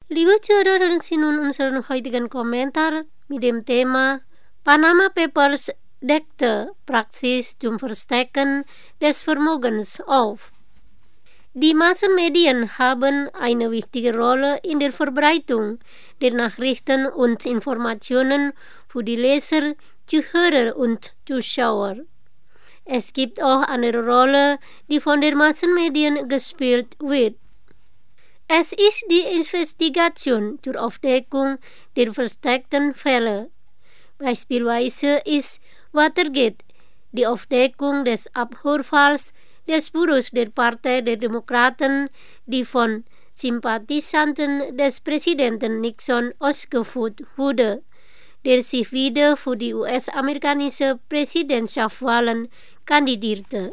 Liebe Zuhörer, Sie nun unseren heutigen Kommentar mit dem Thema Panama Papers deckte Praxis zum Verstecken des Vermögens auf. Die Massenmedien haben eine wichtige Rolle in der Verbreitung der Nachrichten und Informationen für die Leser, Zuhörer und Zuschauer. Es gibt auch eine Rolle, die von den Massenmedien gespielt wird. Es ist die Investigation zur Aufdeckung der versteckten Fälle. Beispielsweise ist Watergate die Aufdeckung des Abhörfalls des Büros der Partei der Demokraten, die von Sympathisanten des Präsidenten Nixon ausgeführt wurde, der sich wieder für die US-amerikanische Präsidentschaftswahlen kandidierte.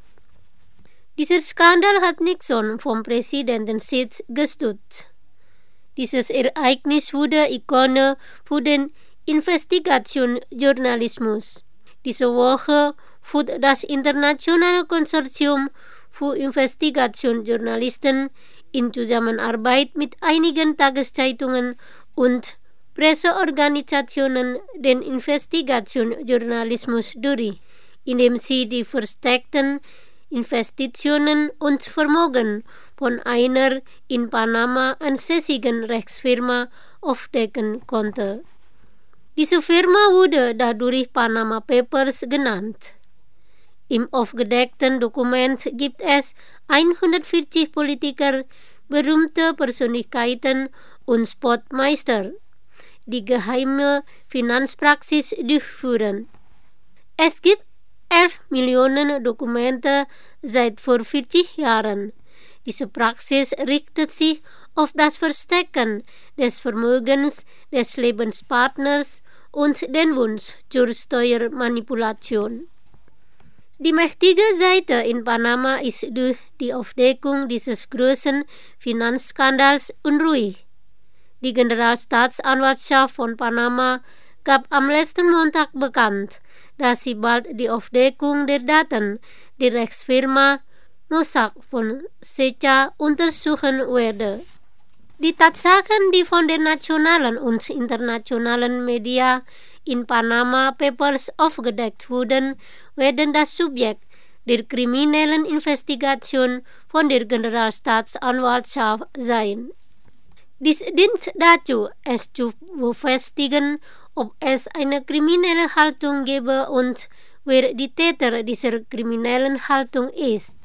Dieser Skandal hat Nixon vom Präsidentensitz gestürzt. Dieses Ereignis wurde Ikone für den Investigationsjournalismus. Diese Woche führt das Internationale Konsortium für Investigationsjournalisten in Zusammenarbeit mit einigen Tageszeitungen und Presseorganisationen den Investigationsjournalismus durch, indem sie die versteckten Investitionen und Vermögen von einer in Panama ansässigen Rechtsfirma aufdecken konnte. Diese Firma wurde dadurch Panama Papers genannt. Im aufgedeckten Dokument gibt es 140 Politiker, berühmte Persönlichkeiten und Sportmeister, die geheime Finanzpraxis durchführen. Es gibt 11 Millionen Dokumente seit vor 40 Jahren. Diese Praxis richtet sich auf das Verstecken des Vermögens des Lebenspartners und den Wunsch zur Steuermanipulation. Die mächtige Seite in Panama ist durch die Aufdeckung dieses großen Finanzskandals unruhig. Die Generalstaatsanwaltschaft von Panama gab am letzten Montag bekannt, dass sie bald die Aufdeckung der Daten der Rechtsfirma Mossack Fonseca untersuchen werde. Die Tatsachen, die von den nationalen und internationalen Medien in Panama Papers aufgedeckt wurden, werden das Subjekt der kriminellen Investigation von der Generalstaatsanwaltschaft sein. Dies dient dazu, es zu befestigen, ob es eine kriminelle Haltung gebe und wer die Täter dieser kriminellen Haltung ist.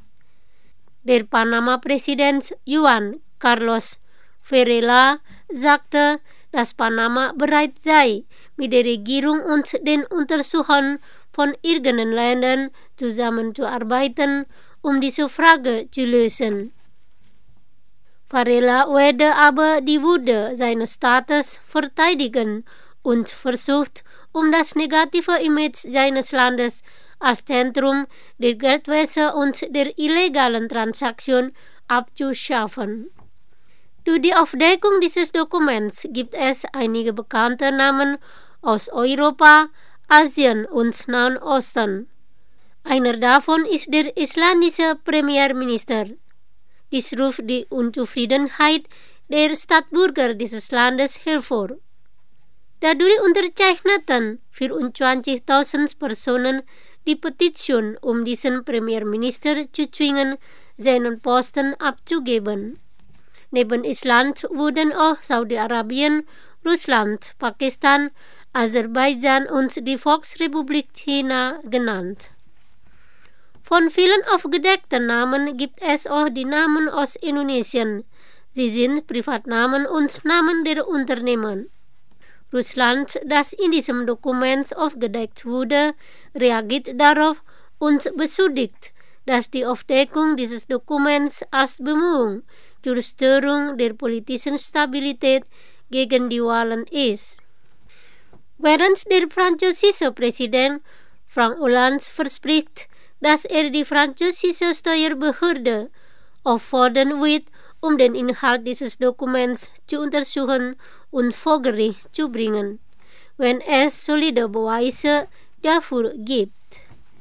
Der Panama-Präsident Juan Carlos Varela sagte, dass Panama bereit sei, mit der Regierung und den Untersuchern von irgendeinen Ländern zusammenzuarbeiten, um diese Frage zu lösen. Varela werde aber die Würde seines Staates verteidigen und versucht, das negative Image seines Landes als Zentrum der Geldwäsche und der illegalen Transaktionen abzuschaffen. Durch die Aufdeckung dieses Dokuments gibt es einige bekannte Namen aus Europa, Asien und Nahen Osten. Einer davon ist der isländische Premierminister. Dies ruft die Unzufriedenheit der Staatsbürger dieses Landes hervor. Dadurch unterzeichneten 24.000 Personen die Petition, diesen Premierminister zu zwingen, seinen Posten abzugeben. Neben Island wurden auch Saudi-Arabien, Russland, Pakistan, Aserbaidschan und die Volksrepublik China genannt. Von vielen aufgedeckten Namen gibt es auch die Namen aus Indonesien. Sie sind Privatnamen und Namen der Unternehmen. Russland, das in diesem Dokument aufgedeckt wurde, reagiert darauf und beschuldigt, dass die Aufdeckung dieses Dokuments als Bemühung zur Störung der politischen Stabilität gegen die Wahlen ist. Während der französische Präsident Frank Hollande verspricht, dass die französische Steuerbehörde auffordern wird, den Inhalt dieses Dokuments zu untersuchen und vor Gericht zu bringen, wenn es solide Beweise dafür gibt.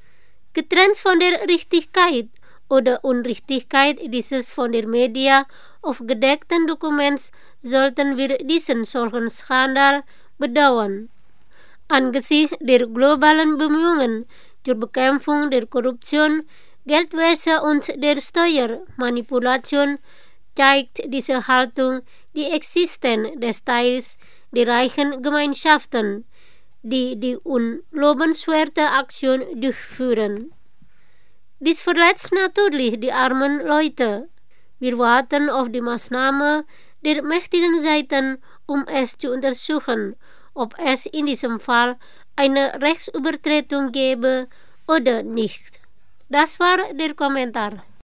Getrennt von der Richtigkeit oder Unrichtigkeit dieses von der Media auf gedeckten Dokuments sollten wir diesen solchen Skandal bedauern. Angesichts der globalen Bemühungen zur Bekämpfung der Korruption, Geldwäsche und der Steuermanipulation zeigt diese Haltung die Existenz des Teils der reichen Gemeinschaften, die unlobenswerte Aktion durchführen. Dies verletzt natürlich die armen Leute. Wir warten auf die Maßnahme der mächtigen Seiten, um es zu untersuchen, ob es in diesem Fall eine Rechtsübertretung gäbe oder nicht. Das war der Kommentar.